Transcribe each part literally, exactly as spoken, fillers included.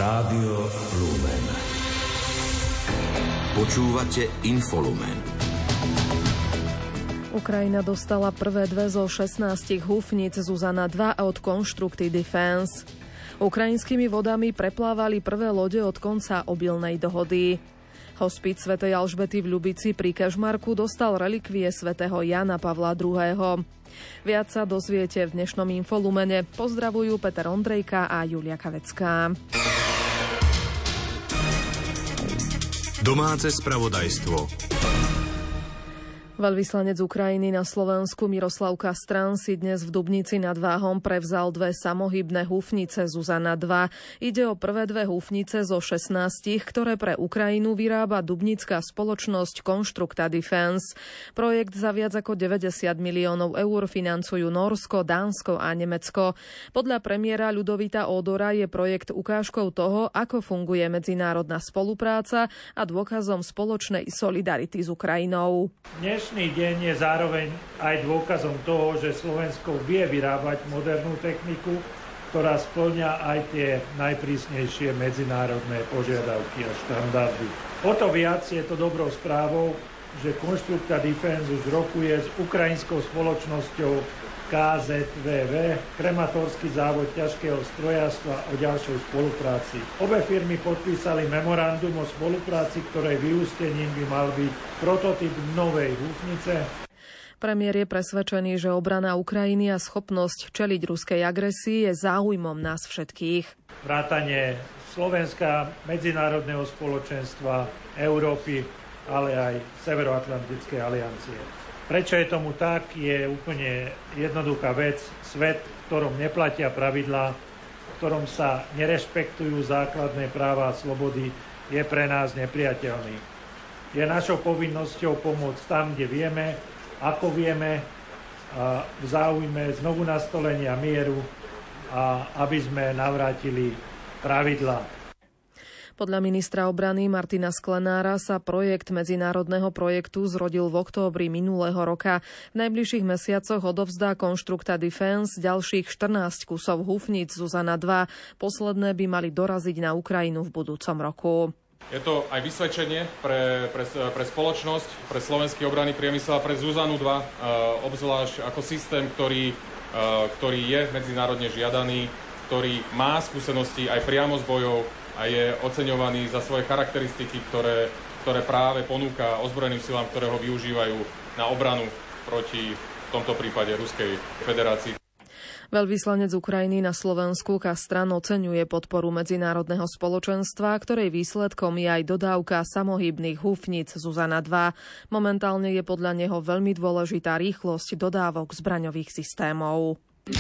Rádio Lumen. Počúvate Infolumen. Ukrajina dostala prvé dve zo šestnástich húfnic Zuzana dva od Constructed Defense. Ukrajinskými vodami preplávali prvé lode od konca obilnej dohody. Hospic svätej Alžbety v Ľubici pri Kežmarku dostal relikvie svätého Jana Pavla druhého. Viac sa dozviete v dnešnom Infolumene. Pozdravujú Peter Ondrejka a Julia Kavecká. Domáce spravodajstvo. Veľvyslanec Ukrajiny na Slovensku Miroslav Kastran si dnes v Dubnici nad Váhom prevzal dve samohybné húfnice Zuzana dva. Ide o prvé dve húfnice zo šestnástich, ktoré pre Ukrajinu vyrába dubnická spoločnosť Constructa Defense. Projekt za viac ako deväťdesiat miliónov eur financujú Nórsko, Dánsko a Nemecko. Podľa premiéra Ľudovita Ódora je projekt ukážkou toho, ako funguje medzinárodná spolupráca a dôkazom spoločnej solidarity s Ukrajinou. Dnešný deň je zároveň aj dôkazom toho, že Slovensko vie vyrábať modernú techniku, ktorá spĺňa aj tie najprísnejšie medzinárodné požiadavky a štandardy. O to viac je to dobrou správou, že Constructa Defense už rokuje s ukrajinskou spoločnosťou ká zet vé vé, krematorský závod ťažkého strojárstva, o ďalšej spolupráci. Obe firmy podpísali memorandum o spolupráci, ktorej vyústením by mal byť prototyp novej húfnice. Premiér je presvedčený, že obrana Ukrajiny a schopnosť čeliť ruskej agresii je záujmom nás všetkých. Vrátanie Slovenska, medzinárodného spoločenstva, Európy, ale aj Severoatlantickej aliancie. Prečo je tomu tak, je úplne jednoduchá vec. Svet, v ktorom neplatia pravidlá, v ktorom sa nerešpektujú základné práva a slobody, je pre nás nepriateľný. Je našou povinnosťou pomôcť tam, kde vieme, ako vieme, a v záujme znovu nastolenia mieru a aby sme navrátili pravidlá. Podľa ministra obrany Martina Sklenára sa projekt medzinárodného projektu zrodil v októbri minulého roka. V najbližších mesiacoch odovzdá Constructa Defense ďalších štrnásť kusov húfnic Zuzana dva. Posledné by mali doraziť na Ukrajinu v budúcom roku. Je to aj vysvedčenie pre, pre, pre spoločnosť, pre slovenský obranný priemysel a pre Zuzanu dva, obzvlášť ako systém, ktorý, ktorý je medzinárodne žiadaný, ktorý má skúsenosti aj priamo s bojou a je oceňovaný za svoje charakteristiky, ktoré, ktoré práve ponúka ozbrojeným silám, ktoré ho využívajú na obranu proti, v tomto prípade, Ruskej federácii. Veľvyslanec Ukrajiny na Slovensku Kastran oceňuje podporu medzinárodného spoločenstva, ktorej výsledkom je aj dodávka samohybných húfnic Zuzana dva. Momentálne je podľa neho veľmi dôležitá rýchlosť dodávok zbraňových systémov.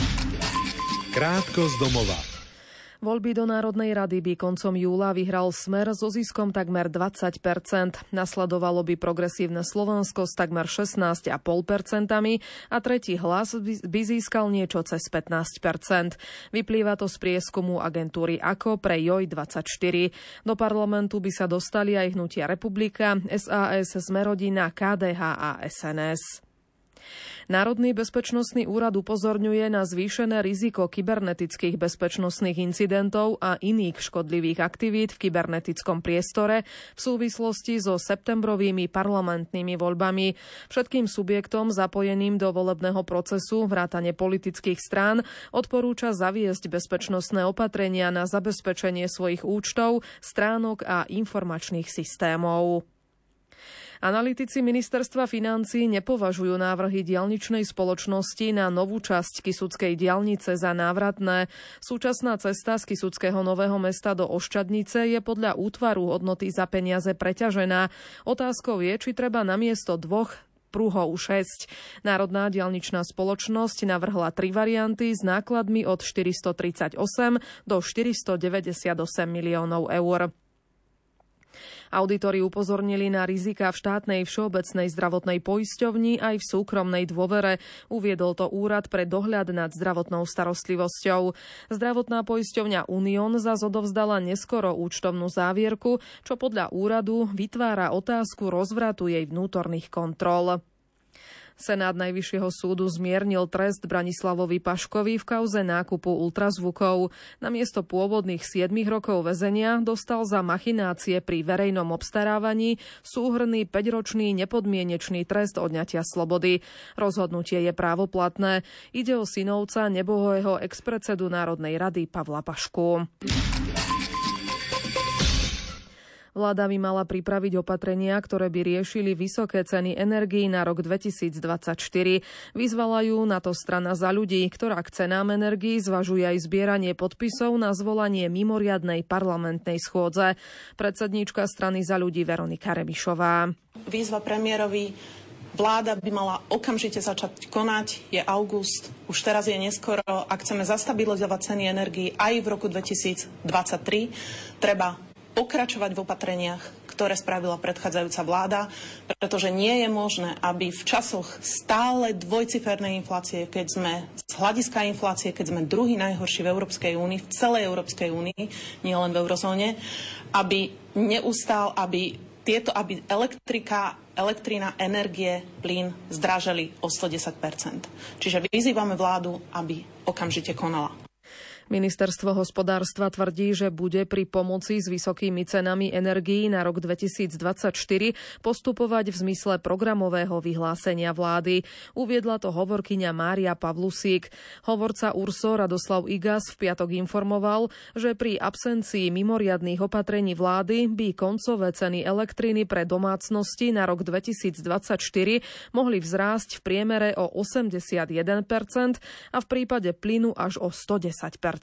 Krátko z domova. Voľby do Národnej rady by koncom júla vyhral Smer so ziskom takmer dvadsať percent. Nasledovalo by Progresívne Slovensko s takmer šestnásť celá päť percent a tretí Hlas by získal niečo cez pätnásť percent. Vyplýva to z prieskumu agentúry á ká ó pre Joj dvadsaťštyri. Do parlamentu by sa dostali aj hnutia Republika, es a es, Smerodina, ká dé há a es en es. Národný bezpečnostný úrad upozorňuje na zvýšené riziko kybernetických bezpečnostných incidentov a iných škodlivých aktivít v kybernetickom priestore v súvislosti so septembrovými parlamentnými voľbami. Všetkým subjektom zapojeným do volebného procesu vrátane politických strán odporúča zaviesť bezpečnostné opatrenia na zabezpečenie svojich účtov, stránok a informačných systémov. Analytici ministerstva financií nepovažujú návrhy diaľničnej spoločnosti na novú časť Kysuckej diaľnice za návratné. Súčasná cesta z Kysuckého Nového Mesta do Oščadnice je podľa útvaru hodnoty za peniaze preťažená. Otázkou je, či treba namiesto dvoch pruhov šesť. Národná diaľničná spoločnosť navrhla tri varianty s nákladmi od štyristotridsaťosem do štyristodeväťdesiatosem miliónov eur. Auditori upozornili na rizika v štátnej všeobecnej zdravotnej poisťovni aj v súkromnej dôvere. Uviedol to Úrad pre dohľad nad zdravotnou starostlivosťou. Zdravotná poisťovňa Unión zas odovzdala neskoro účtovnú závierku, čo podľa úradu vytvára otázku rozvratu jej vnútorných kontrol. Senát Najvyššieho súdu zmiernil trest Branislavovi Paškovi v kauze nákupu ultrazvukov. Namiesto pôvodných siedmich rokov väzenia dostal za machinácie pri verejnom obstarávaní súhrnný päťročný nepodmienečný trest odňatia slobody. Rozhodnutie je právoplatné. Ide o synovca nebohého expredsedu Národnej rady Pavla Pašku. Vláda by mala pripraviť opatrenia, ktoré by riešili vysoké ceny energií na rok dvetisícdvadsaťštyri. Vyzvala ju na to Strana Za ľudí, ktorá k cenám energií zvažuje aj zbieranie podpisov na zvolanie mimoriadnej parlamentnej schôdze. Predsedníčka Strany Za ľudí Veronika Remišová. Výzva premiérovi: vláda by mala okamžite začať konať, je august, už teraz je neskoro. Ak chceme zastabilizovať ceny energií aj v roku dvetisícdvadsaťtri, treba pokračovať v opatreniach, ktoré spravila predchádzajúca vláda, pretože nie je možné, aby v časoch stále dvojcifernej inflácie, keď sme z hľadiska inflácie, keď sme druhý najhorší v Európskej únii, v celej Európskej únii, nie len v eurozóne, aby neustál, aby tieto, aby elektrika, elektrina, energie, plyn zdražili o sto desať percent. Čiže vyzývame vládu, aby okamžite konala. Ministerstvo hospodárstva tvrdí, že bude pri pomoci s vysokými cenami energií na rok dvetisícdvadsaťštyri postupovať v zmysle programového vyhlásenia vlády. Uviedla to hovorkyňa Mária Pavlusík. Hovorca URSO Radoslav Igas v piatok informoval, že pri absencii mimoriadnych opatrení vlády by koncové ceny elektriny pre domácnosti na rok dvetisícdvadsaťštyri mohli vzrásť v priemere o osemdesiatjeden percent a v prípade plynu až o sto desať percent.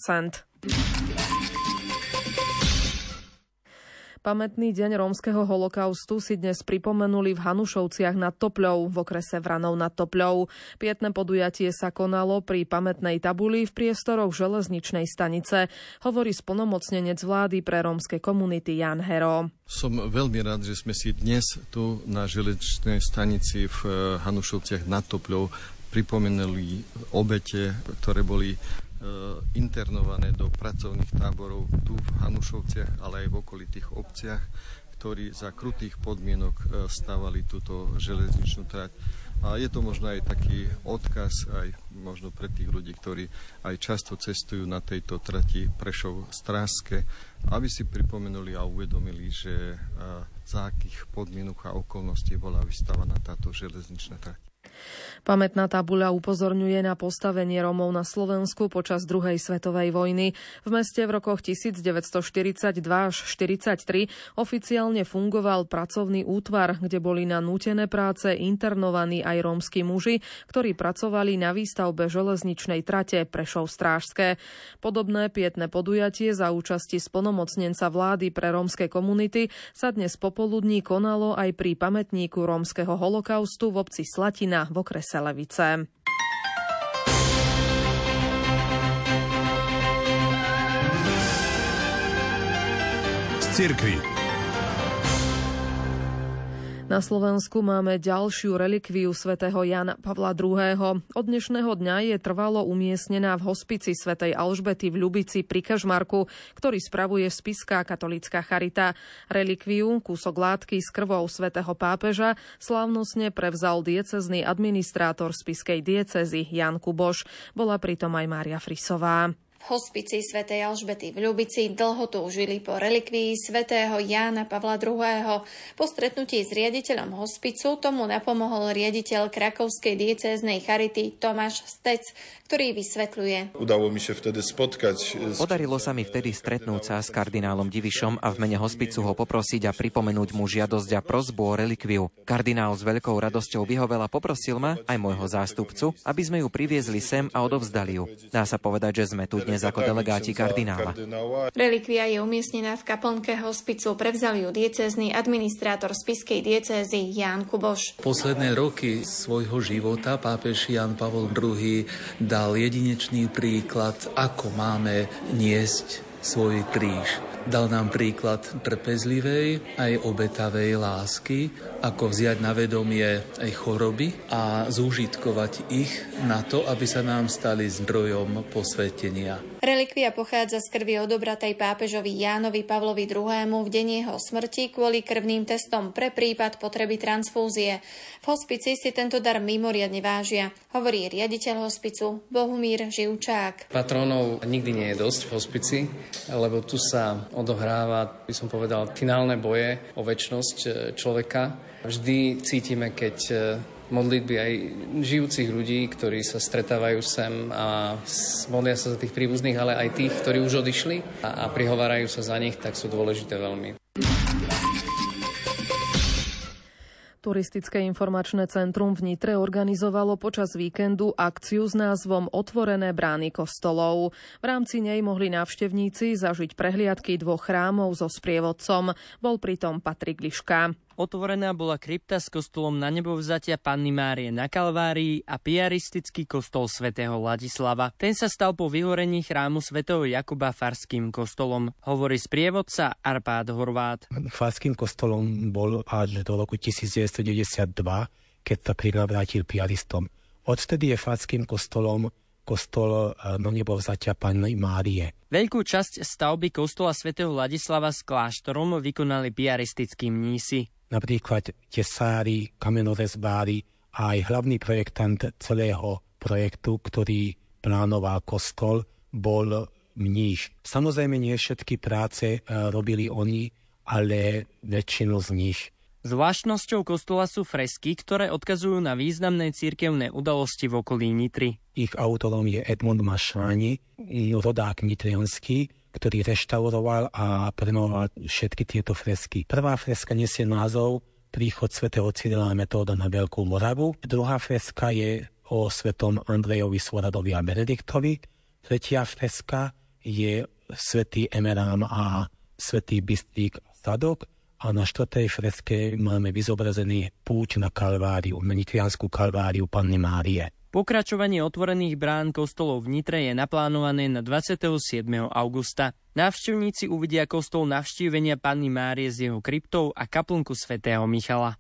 Pamätný deň rómskeho holokaustu si dnes pripomenuli v Hanušovciach nad Topľou v okrese Vranov nad Topľou. Pietné podujatie sa konalo pri pamätnej tabuli v priestoroch železničnej stanice, hovorí splnomocnenec vlády pre rómske komunity Jan Hero. Som veľmi rád, že sme si dnes tu na železničnej stanici v Hanušovciach nad Topľou pripomenuli obete, ktoré boli internované do pracovných táborov tu v Hanušovciach, ale aj v okolitých obciach, ktorí za krutých podmienok stávali túto železničnú trať. A je to možno aj taký odkaz aj možno pre tých ľudí, ktorí aj často cestujú na tejto trati Prešov-Strážske, aby si pripomenuli a uvedomili, že za akých podmienok a okolností bola vystavaná táto železničná trať. Pamätná tabuľa upozorňuje na postavenie Rómov na Slovensku počas druhej svetovej vojny. V meste v rokoch devätnásťstoštyridsaťdva až štyridsaťtri oficiálne fungoval pracovný útvar, kde boli na nútené práce internovaní aj rómski muži, ktorí pracovali na výstavbe železničnej trate Prešov-Strážske. Podobné pietné podujatie za účasti splnomocnenca vlády pre rómske komunity sa dnes popoludní konalo aj pri pamätníku rómskeho holokaustu v obci Slatina v okrese Levice. Z cirkvi. Na Slovensku máme ďalšiu relikviu svätého Jána Pavla druhého. Od dnešného dňa je trvalo umiestnená v hospici svätej Alžbety v Ľubici pri Kežmarku, ktorý spravuje Spiská katolícka charita. Relikviu, kúsok látky s krvou svätého pápeža, slávnostne prevzal diecézny administrátor spišskej diecézy Ján Kuboš. Bola pritom aj Mária Frisová. V hospici svätej Alžbety v Ľubici dlho túžili po relikvii svätého Jána Pavla druhého. Po stretnutí s riaditeľom hospicu tomu napomohol riaditeľ krakovskej diecéznej charity Tomáš Stec, ktorý vysvetľuje. Udalo mi sa vtedy spotkať. Podarilo sa mi vtedy stretnúť sa s kardinálom Divišom a v mene hospicu ho poprosiť a pripomenúť mu žiadosť a prosbu o relikviu. Kardinál s veľkou radosťou vyhovel a poprosil ma, aj môjho zástupcu, aby sme ju priviezli sem a odovzdali ju. Dá sa povedať, že sme tu dnes ako delegáti kardinála. Relikvia je umiestnená v kaplnke hospicu, prevzal ju diecézny administrátor spišskej diecézy Ján Kuboš. Posledné roky svojho života pápež Ján Pavol druhý dal jedinečný príklad, ako máme niesť svoj kríž. Dal nám príklad trpezlivej aj obetavej lásky, ako vziať na vedomie aj choroby a zúžitkovať ich na to, aby sa nám stali zdrojom posvetenia. Relikvia pochádza z krvi odobratej pápežovi Jánovi Pavlovi druhému v deň jeho smrti kvôli krvným testom pre prípad potreby transfúzie. V hospici si tento dar mimoriadne vážia, hovorí riaditeľ hospicu Bohumír Živčák. Patrónov nikdy nie je dosť v hospici, lebo tu sa odohráva, by som povedal, finálne boje o večnosť človeka. Vždy cítime, keď modlitby aj žijúcich ľudí, ktorí sa stretávajú sem a modlia sa za tých príbuzných, ale aj tých, ktorí už odišli a, a prihovárajú sa za nich, tak sú dôležité veľmi. Turistické informačné centrum v Nitre organizovalo počas víkendu akciu s názvom Otvorené brány kostolov. V rámci nej mohli návštevníci zažiť prehliadky dvoch chrámov so sprievodcom. Bol pritom Patrik Liška. Otvorená bola krypta s kostolom Na nebovzatia Panny Márie na Kalvárii a piaristický kostol svätého Ladislava. Ten sa stal po vyhorení chrámu svätého Jakuba farským kostolom, hovorí sprievodca Arpád Horvát. Farským kostolom bol až do roku devätnásťstodeväťdesiatdva, keď sa privrátil piaristom. Odvtedy je farským kostolom kostol Na nebovzatia Panny Márie. Veľkú časť stavby kostola svätého Ladislava s kláštorom vykonali piaristickí mnísi. Napríklad tesári, kamenorezbári a aj hlavný projektant celého projektu, ktorý plánoval kostol, bol mníš. Samozrejme nie všetky práce robili oni, ale väčšinu z nich. Zvláštnosťou kostola sú fresky, ktoré odkazujú na významné cirkevné udalosti v okolí Nitry. Ich autorom je Edmund Mašáni, rodák nitrianský, ktorý reštauroval a prenoval všetky tieto fresky. Prvá freska nesie názov Príchod svätého Cyrila a Metóda na Veľkú Moravu. Druhá freska je o svätom Andrejovi Svoradovi a Benediktovi. Tretia freska je svätý Emerán a svätý Bystrík Sadok. A na štvrtej freske máme vyzobrazený púť na Kalváriu, na nitriansku Kalváriu Panny Márie. Pokračovanie otvorených brán kostolov v Nitre je naplánované na dvadsiateho siedmeho augusta. Návštevníci uvidia kostol Navštívenia Panny Márie s jeho kryptou a kaplnku svätého Michala.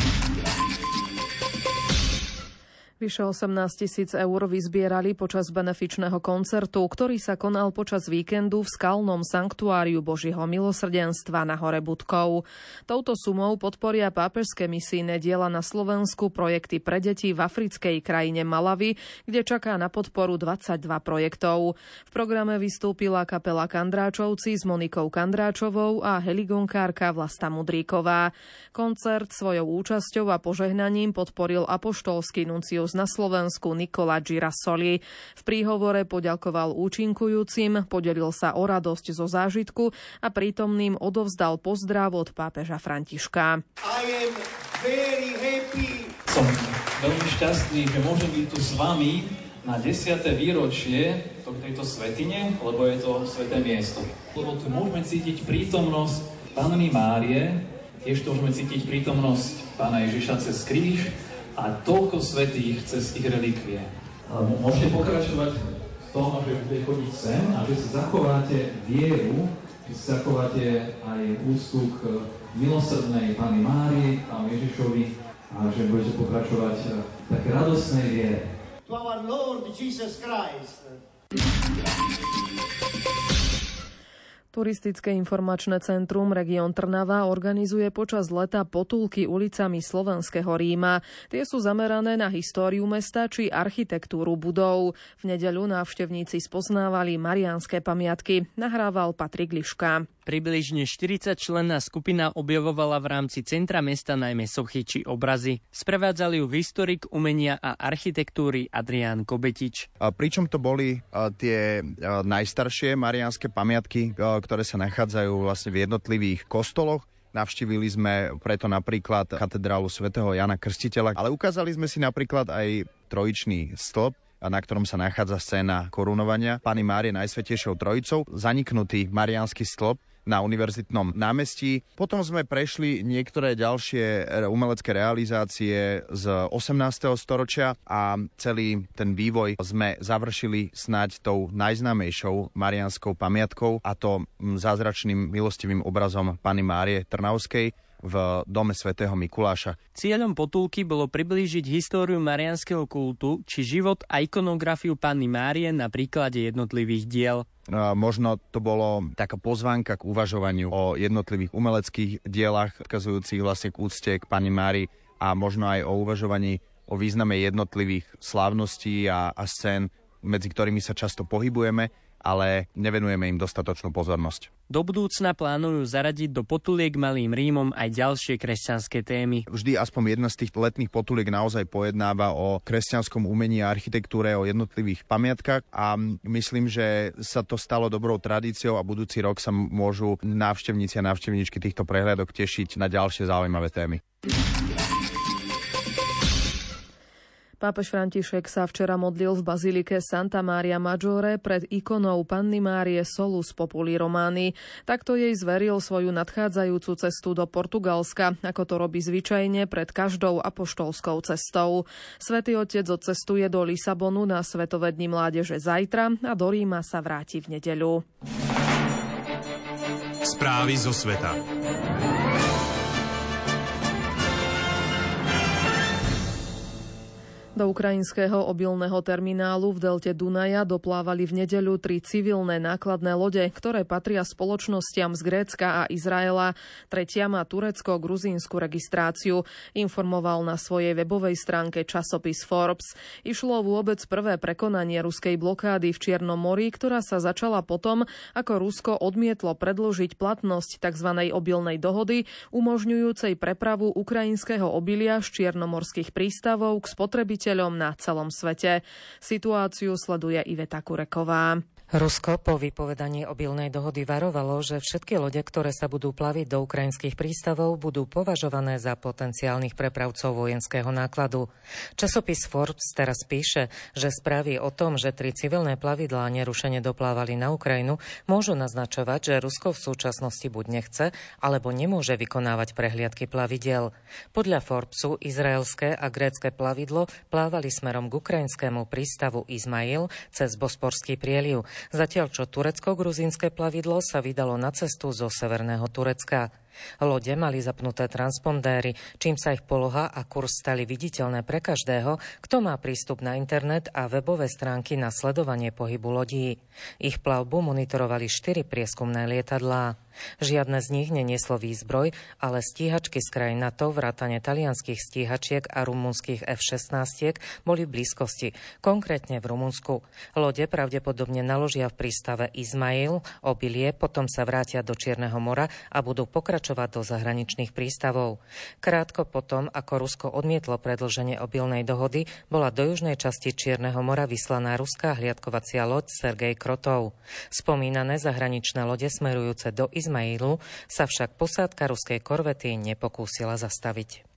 Vyše osemnásť tisíc eur vyzbierali počas benefičného koncertu, ktorý sa konal počas víkendu v skalnom sanktuáriu Božieho milosrdenstva na hore Budkov. Touto sumou podporia pápežské misijné diela na Slovensku projekty pre deti v africkej krajine Malawi, kde čaká na podporu dvadsaťdva projektov. V programe vystúpila kapela Kandráčovci s Monikou Kandráčovou a heligonkárka Vlasta Mudríková. Koncert svojou účasťou a požehnaním podporil apoštolský nuncius na Slovensku Nikola Girasoli. V príhovore poďakoval účinkujúcim, podelil sa o radosť zo zážitku a prítomným odovzdal pozdrav od pápeža Františka. I am very happy. Som veľmi šťastný, že môžem byť tu s vami na desiate výročie tejto svätyne, lebo je to sväté miesto. Lebo tu môžeme cítiť prítomnosť Panny Márie, tiež tu môžeme cítiť prítomnosť Pána Ježiša cez kríž a toľko svätých cez ich relikvie. Môžete pokračovať v tom, že budete chodiť sem a že si zachováte vieru, že si zachováte aj úctu k milosrdnej Panny Márii, Pánu Ježišovi a že budete pokračovať v také radosnej viere. To our Lord Jesus Christ. Turistické informačné centrum Región Trnava organizuje počas leta potulky ulicami slovenského Ríma. Tie sú zamerané na históriu mesta či architektúru budov. V nedeľu návštevníci spoznávali mariánske pamiatky. Nahrával Patrik Liška. Približne štyridsaťčlenná skupina objavovala v rámci centra mesta najmä sochy či obrazy. Sprevádzali ju historik umenia a architektúry Adrián Kobetič. Pričom to boli tie najstaršie mariánske pamiatky, ktoré sa nachádzajú vlastne v jednotlivých kostoloch. Navštívili sme preto napríklad katedrálu svätého Jana Krstiteľa, ale ukázali sme si napríklad aj trojičný stĺp, na ktorom sa nachádza scéna korunovania Panny Márie Najsvätejšou Trojicou, zaniknutý mariánsky stĺp na Univerzitnom námestí. Potom sme prešli niektoré ďalšie umelecké realizácie z osemnásteho storočia a celý ten vývoj sme završili snáď tou najznámejšou mariánskou pamiatkou, a to zázračným milostivým obrazom Panny Márie Trnavskej v v dome svätého Mikuláša. Cieľom potulky bolo priblížiť históriu mariánskeho kultu či život a ikonografiu Panny Márie na príklade jednotlivých diel. Možno to bolo taká pozvánka k uvažovaniu o jednotlivých umeleckých dielach, odkazujúcich vlastne k úcte k Panne Márii a možno aj o uvažovaní o význame jednotlivých slávností a, a scén, medzi ktorými sa často pohybujeme, ale nevenujeme im dostatočnú pozornosť. Do budúcna plánujú zaradiť do potuliek Malým Rímom aj ďalšie kresťanské témy. Vždy aspoň jedna z tých letných potuliek naozaj pojednáva o kresťanskom umení a architektúre, o jednotlivých pamiatkách a myslím, že sa to stalo dobrou tradíciou a budúci rok sa môžu návštevníci a návštevníčky týchto prehliadok tešiť na ďalšie zaujímavé témy. Pápež František sa včera modlil v bazilike Santa Maria Maggiore pred ikonou Panny Márie Solus Populi Romani. Takto jej zveril svoju nadchádzajúcu cestu do Portugalska, ako to robí zvyčajne pred každou apoštolskou cestou. Svätý Otec odcestuje do Lisabonu na Svetové dni mládeže zajtra a do Ríma sa vráti v nedeľu. Správy zo sveta. Do ukrajinského obilného terminálu v delte Dunaja doplávali v nedeľu tri civilné nákladné lode, ktoré patria spoločnostiam z Grécka a Izraela. Tretia má turecko-gruzínsku registráciu, informoval na svojej webovej stránke časopis Forbes. Išlo vôbec prvé prekonanie ruskej blokády v Čiernom mori, ktorá sa začala potom, ako Rusko odmietlo predĺžiť platnosť tzv. Obilnej dohody, umožňujúcej prepravu ukrajinského obilia z čiernomorských prístavov k spotrebiteľom na celom svete. Situáciu sleduje Iveta Kureková. Rusko po vypovedaní obilnej dohody varovalo, že všetky lode, ktoré sa budú plaviť do ukrajinských prístavov, budú považované za potenciálnych prepravcov vojenského nákladu. Časopis Forbes teraz píše, že správy o tom, že tri civilné plavidlá nerušene doplávali na Ukrajinu, môžu naznačovať, že Rusko v súčasnosti buď nechce, alebo nemôže vykonávať prehliadky plavidiel. Podľa Forbesu izraelské a grécke plavidlo plávali smerom k ukrajinskému prístavu Izmail cez Bosporský prieliv, zatiaľ čo turecko-gruzínske plavidlo sa vydalo na cestu zo severného Turecka. Lode mali zapnuté transpondéry, čím sa ich poloha a kurz stali viditeľné pre každého, kto má prístup na internet a webové stránky na sledovanie pohybu lodí. Ich plavbu monitorovali štyri prieskumné lietadlá. Žiadne z nich nenieslo výzbroj, ale stíhačky z krajín NATO, vrátane talianskych stíhačiek a rumunských ef šestnásť boli v blízkosti, konkrétne v Rumunsku. Lode pravdepodobne naložia v prístave Izmail obilie, potom sa vrátia do Čierneho mora a budú pokračovať do zahraničných prístavov. Krátko potom, ako Rusko odmietlo predĺženie obilnej dohody, bola do južnej časti Čierneho mora vyslaná ruská hliadkovacia loď Sergej Krotov. Spomínané zahraničné lode smerujúce do Izmailu sa však posádka ruskej korvety nepokúsila zastaviť.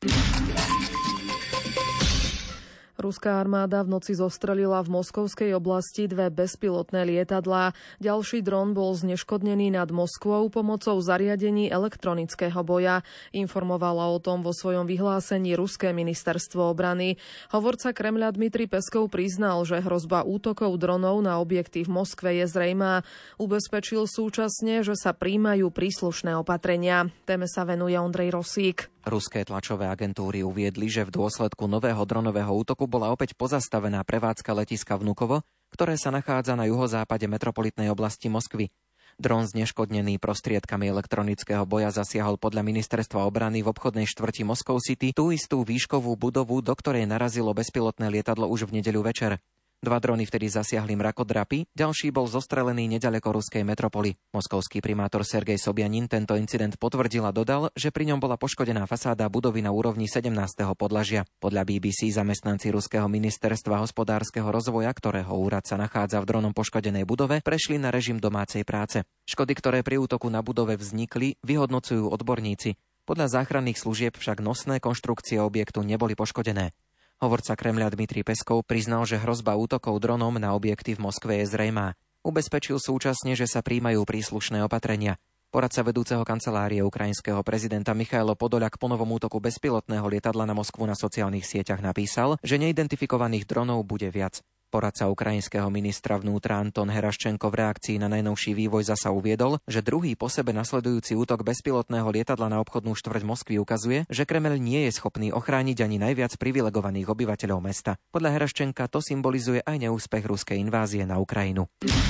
Ruská armáda v noci zostrelila v moskovskej oblasti dve bezpilotné lietadlá. Ďalší dron bol zneškodnený nad Moskvou pomocou zariadení elektronického boja. Informovala o tom vo svojom vyhlásení ruské ministerstvo obrany. Hovorca Kremľa Dmitrij Peskov priznal, že hrozba útokov dronov na objekty v Moskve je zrejmá. Ubezpečil súčasne, že sa prijímajú príslušné opatrenia. Téme sa venuje Ondrej Rosík. Ruské tlačové agentúry uviedli, že v dôsledku nového dronového útoku bola opäť pozastavená prevádzka letiska Vnukovo, ktoré sa nachádza na juhozápade metropolitnej oblasti Moskvy. Dron zneškodnený prostriedkami elektronického boja zasiahol podľa ministerstva obrany v obchodnej štvrti Moscow City tú istú výškovú budovu, do ktorej narazilo bezpilotné lietadlo už v nedeľu večer. Dva drony vtedy zasiahli mrakodrapy, ďalší bol zostrelený neďaleko ruskej metropoly. Moskovský primátor Sergej Sobjanin tento incident potvrdil a dodal, že pri ňom bola poškodená fasáda budovy na úrovni sedemnásteho podlažia. Podľa bé bé cé zamestnanci ruského ministerstva hospodárskeho rozvoja, ktorého úrad sa nachádza v dronom poškodenej budove, prešli na režim domácej práce. Škody, ktoré pri útoku na budove vznikli, vyhodnocujú odborníci. Podľa záchranných služieb však nosné konštrukcie objektu neboli poškodené. Hovorca Kremľa Dmitrij Peskov priznal, že hrozba útokov dronom na objekty v Moskve je zrejmá. Ubezpečil súčasne, že sa príjmajú príslušné opatrenia. Poradca vedúceho kancelárie ukrajinského prezidenta Michailo Podoľak po novom útoku bezpilotného lietadla na Moskvu na sociálnych sieťach napísal, že neidentifikovaných dronov bude viac. Poradca ukrajinského ministra vnútra Anton Heraščenko v reakcii na najnovší vývoj zasa uviedol, že druhý po sebe nasledujúci útok bezpilotného lietadla na obchodnú štvrť Moskvy ukazuje, že Kremeľ nie je schopný ochrániť ani najviac privilegovaných obyvateľov mesta. Podľa Heraščenka to symbolizuje aj neúspech ruskej invázie na Ukrajinu.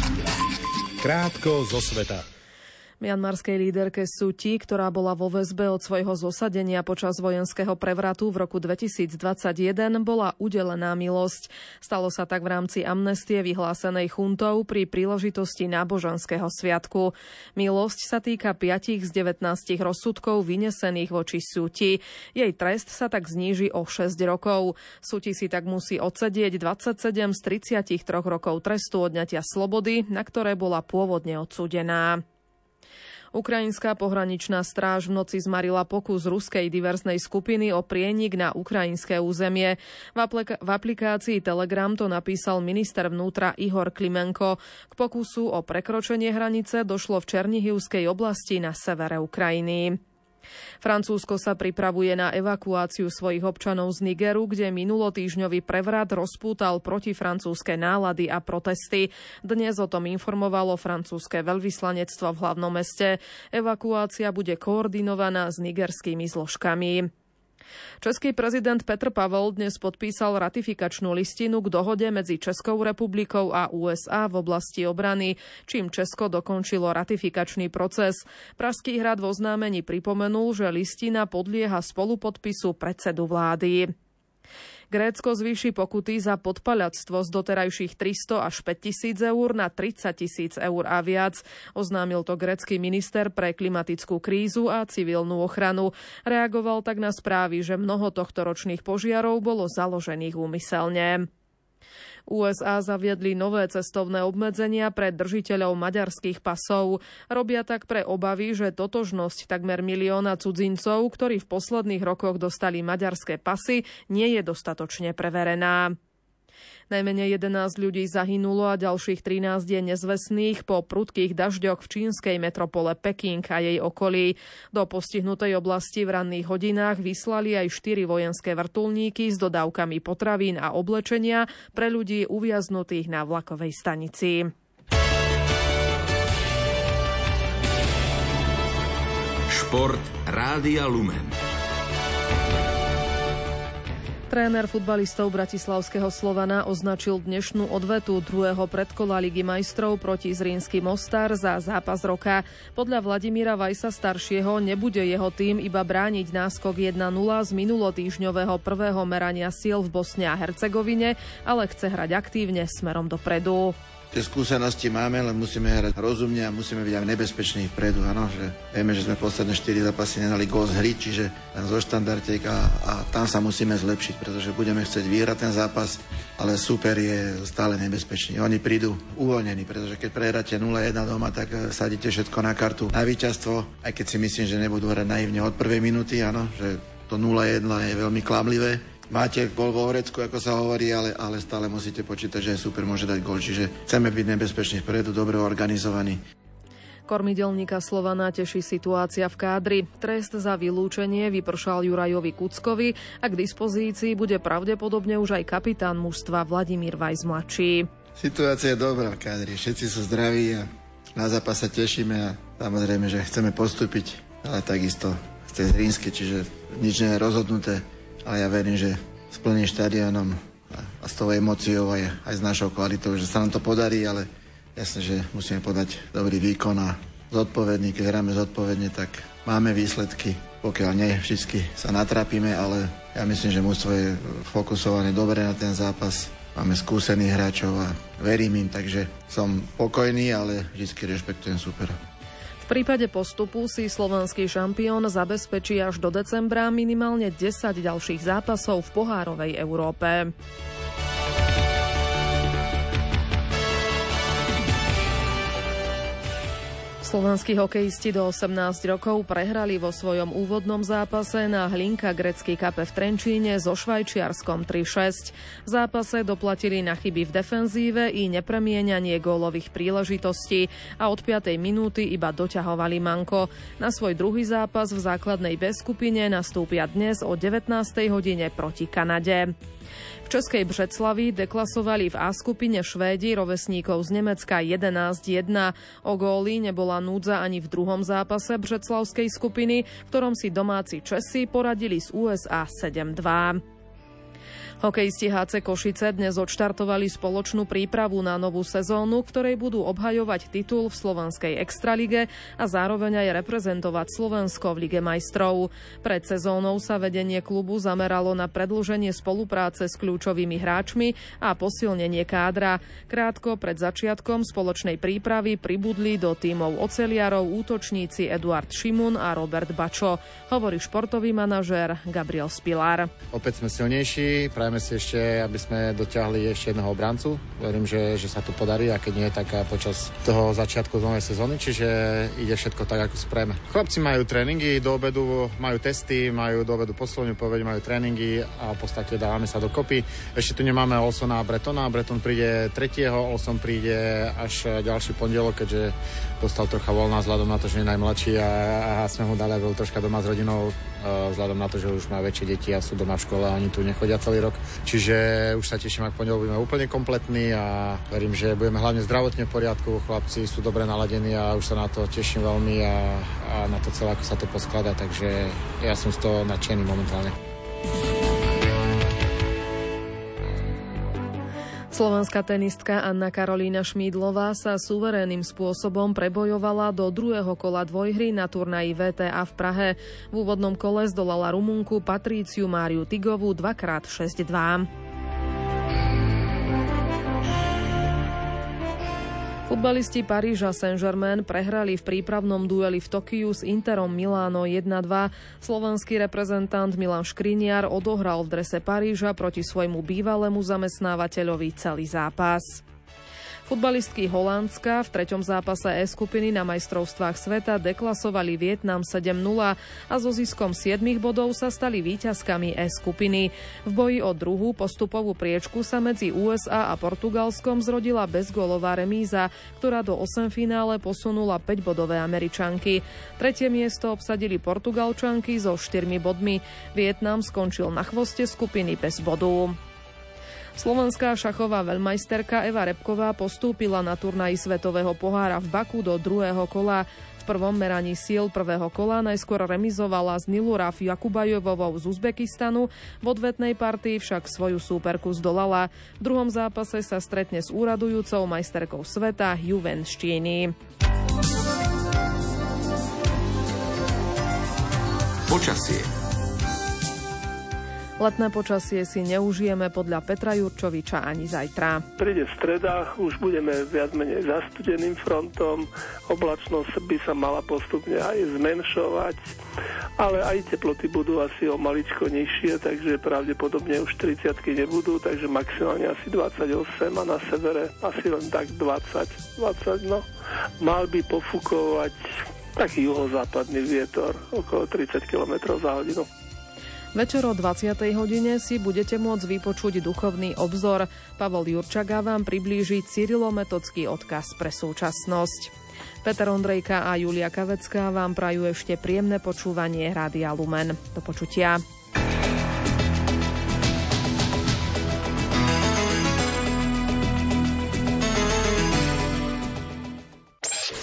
Krátko zo sveta. Mianmarskej líderke Suu Kyi, ktorá bola vo väzbe od svojho zosadenia počas vojenského prevratu v roku dvetisícdvadsaťjeden, bola udelená milosť. Stalo sa tak v rámci amnestie vyhlásenej chuntou pri príležitosti náboženského sviatku. Milosť sa týka piatich z devätnástich rozsudkov vynesených voči Suu Kyi. Jej trest sa tak zníži o šesť rokov. Suu Kyi si tak musí odsedieť dvadsaťsedem z tridsaťtri rokov trestu odňatia slobody, na ktoré bola pôvodne odsúdená. Ukrajinská pohraničná stráž v noci zmarila pokus ruskej diverznej skupiny o prienik na ukrajinské územie. V, aplika- v aplikácii Telegram to napísal minister vnútra Ihor Klimenko. K pokusu o prekročenie hranice došlo v Černihivskej oblasti na severe Ukrajiny. Francúzsko sa pripravuje na evakuáciu svojich občanov z Nigeru, kde minulotýždňový prevrat rozpútal protifrancúzske nálady a protesty. Dnes o tom informovalo francúzske veľvyslanectvo v hlavnom meste. Evakuácia bude koordinovaná s nigerskými zložkami. Český prezident Petr Pavel dnes podpísal ratifikačnú listinu k dohode medzi Českou republikou a ú es á v oblasti obrany, čím Česko dokončilo ratifikačný proces. Pražský hrad v oznámení pripomenul, že listina podlieha spolupodpisu predsedu vlády. Grécko zvýši pokuty za podpaľactvo z doterajších tristo až päťtisíc eur na tridsať tisíc eur a viac. Oznámil to grécky minister pre klimatickú krízu a civilnú ochranu. Reagoval tak na správy, že mnoho tohtoročných požiarov bolo založených úmyselne. ú es á zaviedli nové cestovné obmedzenia pre držiteľov maďarských pasov. Robia tak pre obavy, že totožnosť takmer milióna cudzincov, ktorí v posledných rokoch dostali maďarské pasy, nie je dostatočne preverená. Najmenej jedenásť ľudí zahynulo a ďalších trinásť je nezvestných po prudkých dažďoch v čínskej metropole Peking a jej okolí. Do postihnutej oblasti v ranných hodinách vyslali aj štyri vojenské vrtuľníky s dodávkami potravín a oblečenia pre ľudí uviaznutých na vlakovej stanici. Šport Rádia Lumen. Tréner futbalistov bratislavského Slovana označil dnešnú odvetu druhého predkola Ligy majstrov proti Zrínskym Mostar za zápas roka. Podľa Vladimíra Vajsa staršieho nebude jeho tím iba brániť náskok jeden nula z minulotýždňového prvého merania síl v Bosne a Hercegovine, ale chce hrať aktívne smerom dopredu. Tie skúsenosti máme, len musíme hrať rozumne a musíme byť aj nebezpeční vpredu. Áno, že vieme, že sme posledné štyri zápasy nedali gól z hry, čiže zo štandardiek a, a tam sa musíme zlepšiť, pretože budeme chcieť vyhrať ten zápas, ale super je stále nebezpečný. Oni prídu uvoľnení, pretože keď prehráte nula jeden doma, tak sadíte všetko na kartu na víťazstvo, aj keď si myslím, že nebudú hrať naivne od prvej minúty, áno, že to nula jeden je veľmi klamlivé. Máte gól vo Horecku, ako sa hovorí, ale, ale stále musíte počítať, že aj super môže dať gól. Čiže chceme byť nebezpeční vpredu, dobre organizovaní. Kormidelníka Slovana teší situácia v kádri. Trest za vylúčenie vypršal Jurajovi Kuckovi a k dispozícii bude pravdepodobne už aj kapitán mužstva Vladimír Vajs mladší. Situácia je dobrá v kádri, všetci sú zdraví a na zápas sa tešíme a samozrejme, že chceme postúpiť, ale takisto chce Zrínske, čiže nič nie je rozhodnuté. Ale ja verím, že s plným štadiónom a s tou emóciou aj, aj s našou kvalitou, že sa nám to podarí, ale jasne, že musíme podať dobrý výkon a zodpovedný, keď hráme zodpovedne, tak máme výsledky. Pokiaľ nie, vždy sa natrápime, ale ja myslím, že mužstvo je fokusované dobre na ten zápas. Máme skúsených hráčov a verím im, takže som pokojný, ale vždy rešpektujem supera. V prípade postupu si slovenský šampión zabezpečí až do decembra minimálne desať ďalších zápasov v pohárovej Európe. Slovenskí hokejisti do osemnásť rokov prehrali vo svojom úvodnom zápase na Hlinka Grecký Cupe v Trenčíne so Švajčiarskom tri šesť. V zápase doplatili na chyby v defenzíve i nepremienanie gólových príležitostí a od piatej minúty iba doťahovali manko. Na svoj druhý zápas v základnej B skupine nastúpia dnes o devätnástej hodine proti Kanade. V Českej Břeclavi deklasovali v A skupine Švédi rovesníkov z Nemecka jedenásť jedna. O góly nebola núdza ani v druhom zápase břeclavskej skupiny, v ktorom si domáci Česi poradili z ú es á sedem dva. Hokejisti há cé Košice dnes odštartovali spoločnú prípravu na novú sezónu, ktorej budú obhajovať titul v slovenskej extralige a zároveň aj reprezentovať Slovensko v Lige majstrov. Pred sezónou sa vedenie klubu zameralo na predĺženie spolupráce s kľúčovými hráčmi a posilnenie kádra. Krátko pred začiatkom spoločnej prípravy pribudli do tímov oceliarov útočníci Eduard Šimun a Robert Bačo, hovorí športový manažér Gabriel Spilár. Opäť sme silnejší, prajeme si ešte, aby sme dotiahli ešte jedného obrancu. Verím, že, že sa to podarí a keď nie, tak počas toho začiatku novej sezóny, čiže ide všetko tak, ako sprejeme. Chlapci majú tréningy, do obedu majú testy, majú do obedu poslovnú povedť, majú tréningy a v podstate dávame sa dokopy. Ešte tu nemáme Olsona a Bretona. Breton príde tretieho, Olson príde až ďalší pondelok, keďže dostal trocha voľná vzhľadom na to, že je najmladší a, a sme ho dali, bol troška doma s rodinou vzhľadom na to, že už má väčšie deti a sú doma v škole a oni tu nechodia celý rok. Čiže už sa teším, ak pondelok budeme úplne kompletní a verím, že budeme hlavne zdravotne v poriadku. Chlapci sú dobre naladení a už sa na to teším veľmi a, a na to celé, ako sa to poskladá. Takže ja som z toho nadšený momentálne. Slovenská tenistka Anna Karolína Šmídlová sa suverénnym spôsobom prebojovala do druhého kola dvojhry na turnaji vé té á v Prahe. V úvodnom kole zdolala Rumunku Patríciu Máriu Tigovú dvakrát šesť dva. Futbalisti Paríža Saint-Germain prehrali v prípravnom dueli v Tokiu s Interom Miláno jedna dva. Slovenský reprezentant Milan Škriniar odohral v drese Paríža proti svojmu bývalému zamestnávateľovi celý zápas. Futbalistky Holandska v treťom zápase E skupiny na majstrovstvách sveta deklasovali Vietnam sedem nula a so ziskom siedmich bodov sa stali víťazkami E skupiny. V boji o druhú postupovú priečku sa medzi ú es á a Portugalskom zrodila bezgólová remíza, ktorá do osemfinále posunula päťbodové Američanky. Tretie miesto obsadili Portugalčanky so štyrmi bodmi. Vietnam skončil na chvoste skupiny bez bodu. Slovenská šachová veľmajsterka Eva Repková postúpila na turnaji Svetového pohára v Baku do druhého kola. V prvom meraní síl prvého kola najskôr remizovala s Niluraf Jakubajovovou z Uzbekistanu, v odvetnej partii však svoju súperku zdolala. V druhom zápase sa stretne s úradujúcou majsterkou sveta Juven z Číny. Počasie. Letné počasie si neužijeme podľa Petra Jurčoviča ani zajtra. Príde streda, už budeme viac menej zastudeným frontom, oblačnosť by sa mala postupne aj zmenšovať, ale aj teploty budú asi o maličko nižšie, takže pravdepodobne už tridsiatky nebudú, takže maximálne asi dvadsaťosem a na severe asi len tak dvadsať, dvadsať, no. Mal by pofúkovať taký juhozápadný vietor, okolo tridsať kilometrov za hodinu. Večer o dvadsiatej hodine si budete môcť vypočuť duchovný obzor. Pavol Jurčaga vám priblíži cyrilometodský odkaz pre súčasnosť. Peter Ondrejka a Julia Kavecká vám prajú ešte príjemné počúvanie Rádia Lumen. Do počutia.